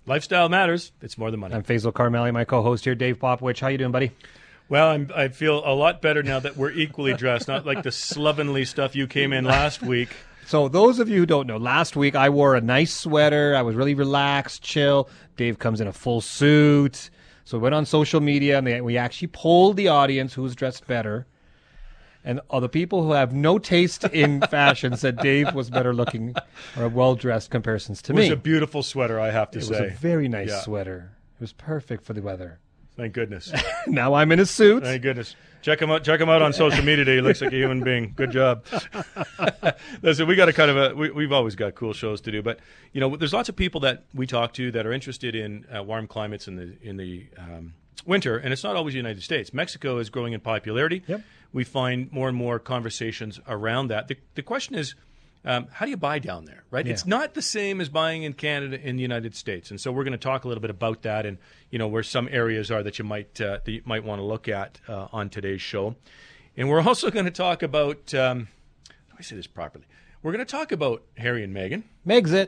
Lifestyle matters. It's more than money. I'm Faisal Karmali, my co-host here, Dave Popowich. How you doing, buddy? Well, I feel a lot better now that we're equally dressed, not like the slovenly stuff you came in last week. So those of you who don't know, last week I wore a nice sweater. I was really relaxed, chill. Dave comes in a full suit. So we went on social media, and we actually polled the audience who's dressed better. And all the people who have no taste in fashion said Dave was better looking or well-dressed comparisons to me. It was a beautiful sweater, I have to say. It was a very nice sweater. It was perfect for the weather. Thank goodness. Now I'm in a suit. Thank goodness. Check him out on social media today. He looks like a human being. Good job. Listen, we got a kind of we've always got cool shows to do, but there's lots of people that we talk to that are interested in warm climates in the winter, and it's not always the United States. Mexico is growing in popularity. Yep. We find more and more conversations around that. The question is, how do you buy down there, right? Yeah. It's not the same as buying in Canada in the United States. And so we're going to talk a little bit about that and, where some areas are that you might want to look at on today's show. And we're also going to talk about, how do I say this properly? We're going to talk about Harry and Meghan. Megxit.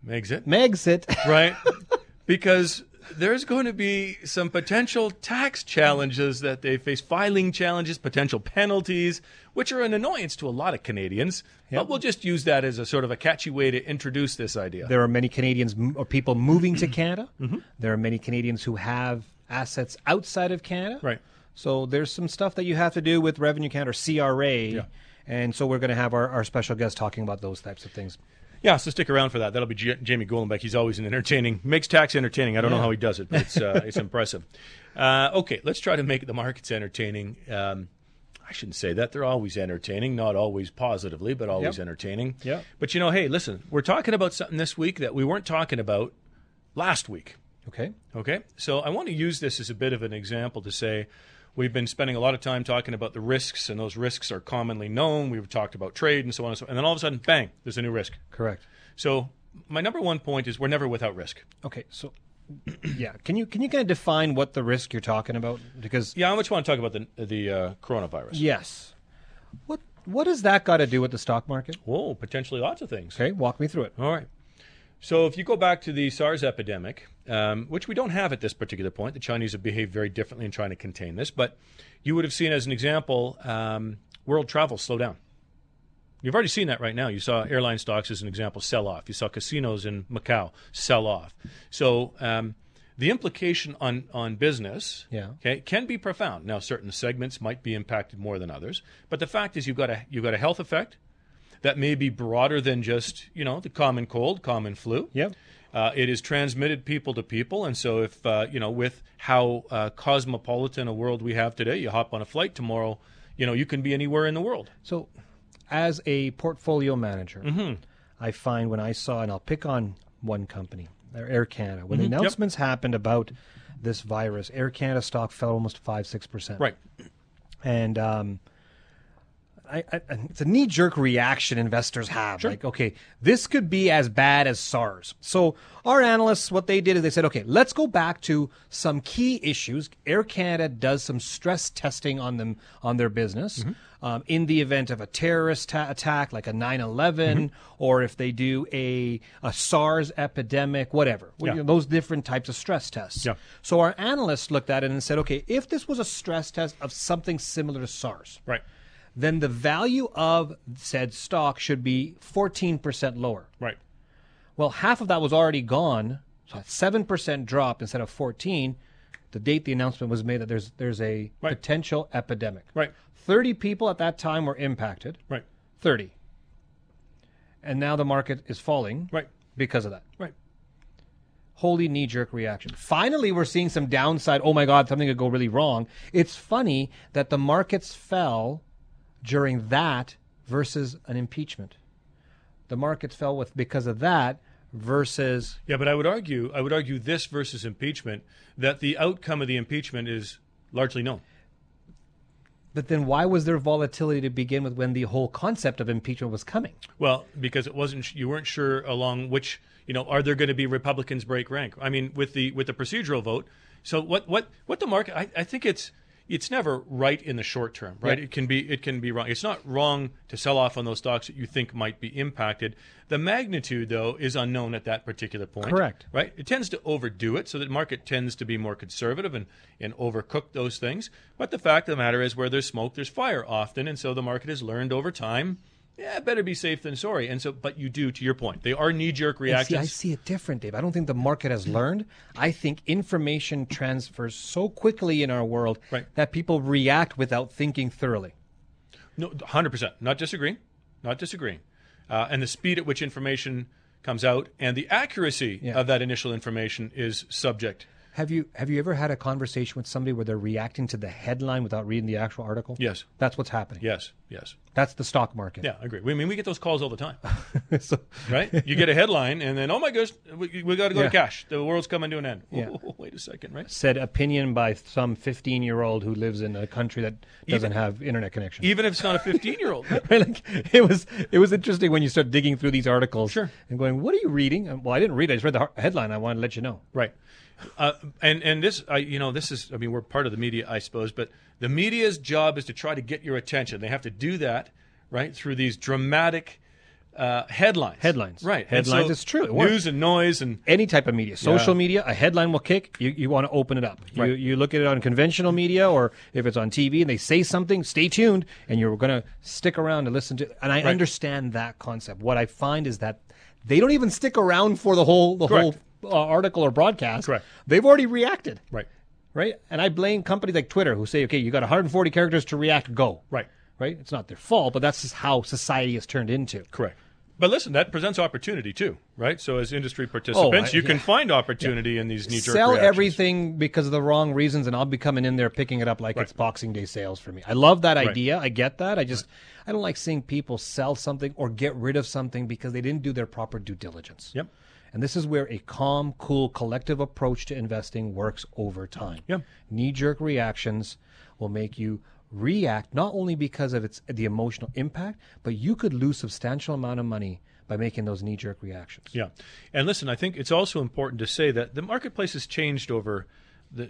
Right? Because there's going to be some potential tax challenges that they face, filing challenges, potential penalties, which are an annoyance to a lot of Canadians. Yep. But we'll just use that as a sort of a catchy way to introduce this idea. There are many Canadians or people moving to Canada. Mm-hmm. There are many Canadians who have assets outside of Canada. Right. So there's some stuff that you have to do with Revenue Canada or CRA. Yeah. And so we're going to have our special guest talking about those types of things. Yeah, so stick around for that. That'll be Jamie Golenbeck. He's always makes tax entertaining. I don't know how he does it, but it's impressive. Okay, let's try to make the markets entertaining. I shouldn't say that. They're always entertaining, not always positively, but always entertaining. Yeah. But, hey, listen, we're talking about something this week that we weren't talking about last week. Okay. So I want to use this as a bit of an example to say we've been spending a lot of time talking about the risks, and those risks are commonly known. We've talked about trade and so on and so on. And then all of a sudden, bang, there's a new risk. Correct. So my number one point is we're never without risk. Okay, so yeah, can you kind of define what the risk you're talking about? Because I much want to talk about the coronavirus. Yes. What has that got to do with the stock market? Whoa, potentially lots of things. Okay, walk me through it. All right. So if you go back to the SARS epidemic, which we don't have at this particular point, the Chinese have behaved very differently in trying to contain this, but you would have seen as an example, world travel slow down. You've already seen that right now. You saw airline stocks as an example sell off. You saw casinos in Macau sell off. So the implication on business can be profound. Now, certain segments might be impacted more than others, but the fact is you've got a health effect that may be broader than just, the common cold, common flu. Yep. It is transmitted people to people. And so if, with how cosmopolitan a world we have today, you hop on a flight tomorrow, you can be anywhere in the world. So as a portfolio manager, I find when I saw, and I'll pick on one company, Air Canada, when the announcements happened about this virus, Air Canada stock fell almost 5-6%. Right. And it's a knee-jerk reaction investors have. Sure. Like, okay, this could be as bad as SARS. So our analysts, what they did is they said, okay, let's go back to some key issues. Air Canada does some stress testing on them, on their business. In the event of a terrorist attack, like a 9/11, or if they do a SARS epidemic, whatever. Those different types of stress tests. Yeah. So our analysts looked at it and said, okay, if this was a stress test of something similar to SARS, Right. then the value of said stock should be 14% lower. Right. Well, half of that was already gone, so a 7% drop instead of 14. The date the announcement was made that there's a potential epidemic. Right. 30 people at that time were impacted. Right. 30. And now the market is falling because of that. Right. Holy knee-jerk reaction. Finally, we're seeing some downside. Oh, my God, something could go really wrong. It's funny that the markets fell during that versus an impeachment. The markets fell because of that versus... Yeah, but I would argue this versus impeachment, that the outcome of the impeachment is largely known. But then why was there volatility to begin with when the whole concept of impeachment was coming? Well, because you weren't sure along which, are there going to be Republicans break rank? I mean, with the procedural vote. So what the market, I think it's it's never right in the short term, right? Yeah. It can be wrong. It's not wrong to sell off on those stocks that you think might be impacted. The magnitude, though, is unknown at that particular point. Correct. Right? It tends to overdo it, so the market tends to be more conservative and overcook those things. But the fact of the matter is, where there's smoke, there's fire often, and so the market has learned over time, better be safe than sorry. And so, but you do, to your point, they are knee-jerk reactions. I see it different, Dave. I don't think the market has learned. I think information transfers so quickly in our world that people react without thinking thoroughly. No, 100%. Not disagreeing. And the speed at which information comes out and the accuracy of that initial information is subject. Have you ever had a conversation with somebody where they're reacting to the headline without reading the actual article? Yes. That's what's happening. Yes. That's the stock market. Yeah, I agree. I mean, we get those calls all the time. So, right? You get a headline and then, oh my gosh, we got to go to cash. The world's coming to an end. Yeah. Oh, wait a second, right? Said opinion by some 15-year-old who lives in a country that doesn't have internet connection. Even if it's not a 15-year-old. Like, it was interesting when you start digging through these articles and going, what are you reading? Well, I didn't read it. I just read the headline. I wanted to let you know. Right. And this, this is, we're part of the media, I suppose, but the media's job is to try to get your attention. They have to do that, right, through these dramatic headlines. Right. Headlines, so it's true. It news works. and noise and any type of media. Social media, a headline will kick. You want to open it up. Right. You look at it on conventional media, or if it's on TV and they say something, stay tuned, and you're going to stick around and listen to it. And I understand that concept. What I find is that they don't even stick around for the whole article or broadcast. Correct. They've already reacted. Right. And I blame companies like Twitter who say, okay, you got 140 characters to react, go. Right. It's not their fault, but that's just how society has turned into. Correct. But listen, that presents opportunity too, right? So as industry participants, you can find opportunity in these knee-jerk Sell reactions. everything because of the wrong reasons, and I'll be coming in there picking it up like it's Boxing Day sales for me. I love that idea. I get that. I don't like seeing people sell something or get rid of something because they didn't do their proper due diligence. Yep. And this is where a calm, cool, collective approach to investing works over time. Yep. Knee-jerk reactions will make you react not only because of the emotional impact, but you could lose substantial amount of money by making those knee-jerk reactions. Yeah. And listen, I think it's also important to say that the marketplace has changed over the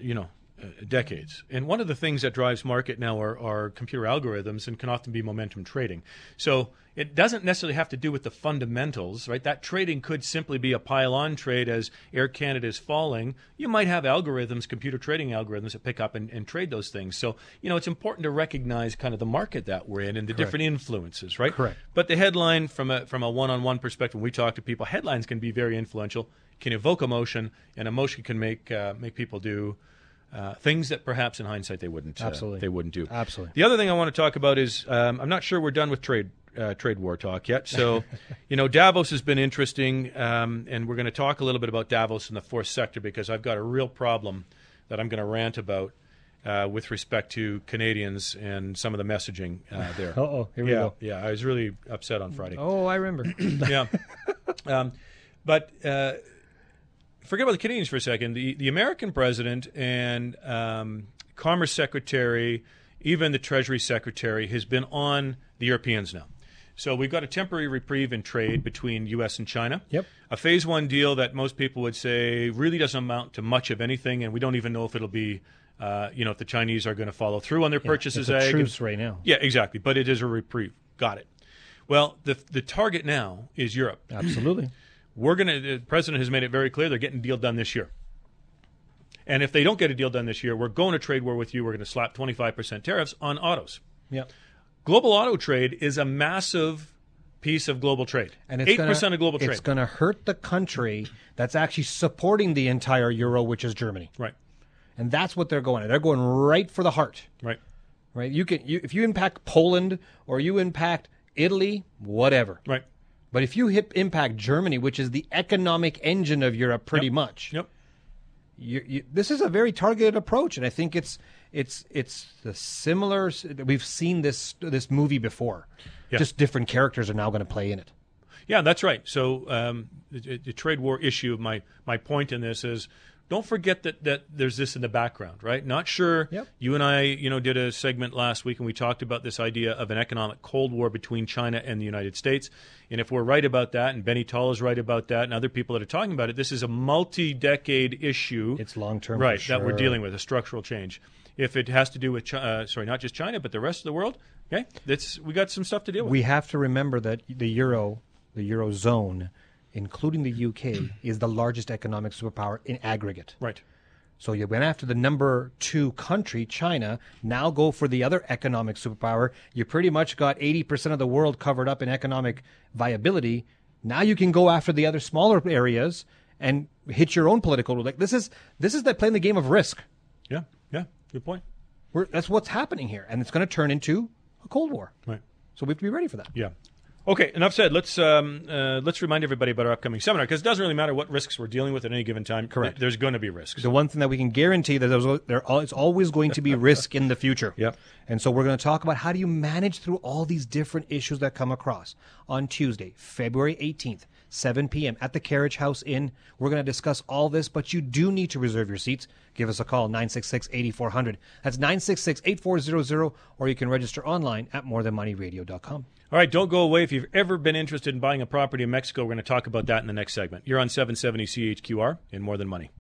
decades. And one of the things that drives market now are computer algorithms and can often be momentum trading. So it doesn't necessarily have to do with the fundamentals, right? That trading could simply be a pile-on trade as Air Canada is falling. You might have algorithms, computer trading algorithms that pick up and trade those things. So, it's important to recognize kind of the market that we're in and the different influences, right? Correct. But the headline from a one-on-one perspective, when we talk to people, headlines can be very influential, can evoke emotion, and emotion can make people do things that perhaps in hindsight they wouldn't do. Absolutely. The other thing I want to talk about is I'm not sure we're done with trade war talk yet. So, Davos has been interesting, and we're going to talk a little bit about Davos in the fourth sector because I've got a real problem that I'm going to rant about with respect to Canadians and some of the messaging there. Here we go. Yeah, I was really upset on Friday. Oh, I remember. Yeah. But forget about the Canadians for a second. The American president and Commerce Secretary, even the Treasury Secretary, has been on the Europeans now. So we've got a temporary reprieve in trade between U.S. and China. Yep. A phase one deal that most people would say really doesn't amount to much of anything, and we don't even know if it'll be, if the Chinese are going to follow through on their purchases. It's a truce right now. Yeah, exactly. But it is a reprieve. Got it. Well, the target now is Europe. Absolutely. The president has made it very clear they're getting a deal done this year. And if they don't get a deal done this year, we're going to trade war with you. We're going to slap 25% tariffs on autos. Yeah. Global auto trade is a massive piece of global trade. And it's 8% of global trade. It's going to hurt the country that's actually supporting the entire euro, which is Germany. Right. And that's what they're going at. They're going right for the heart. Right. Right. If you impact Poland or you impact Italy, whatever. Right. But if you impact Germany, which is the economic engine of Europe pretty much, this is a very targeted approach, and I think it's the similar. We've seen this movie before. Yeah. Just different characters are now going to play in it. Yeah, that's right. So the trade war issue, my point in this is, don't forget that there's this in the background, right? Not sure. Yep. You and I, did a segment last week, and we talked about this idea of an economic Cold War between China and the United States. And if we're right about that, and Benny Tall is right about that, and other people that are talking about it, this is a multi-decade issue. It's long-term, right? for sure. That we're dealing with, a structural change. If it has to do with, not just China, but the rest of the world, okay, we got some stuff to deal with. We have to remember that the Eurozone, including the UK, is the largest economic superpower in aggregate. Right. So you went after the number 2 country, China. Now go for the other economic superpower. You pretty much got 80% of the world covered up in economic viability. Now you can go after the other smaller areas and hit your own political. Like this is that playing the game of risk. Yeah. Good point. That's what's happening here, and it's going to turn into a Cold War. Right. So we have to be ready for that. Yeah. Okay, enough said. Let's remind everybody about our upcoming seminar, because it doesn't really matter what risks we're dealing with at any given time. Correct. There's going to be risks. The one thing that we can guarantee that there's always going to be risk in the future. Yep. And so we're going to talk about how do you manage through all these different issues that come across. On Tuesday, February 18th, 7 p.m. at the Carriage House Inn. We're going to discuss all this, but you do need to reserve your seats. Give us a call, 966-8400. That's 966-8400, or you can register online at morethanmoneyradio.com. All right, don't go away. If you've ever been interested in buying a property in Mexico, we're going to talk about that in the next segment. You're on 770 CHQR in More Than Money.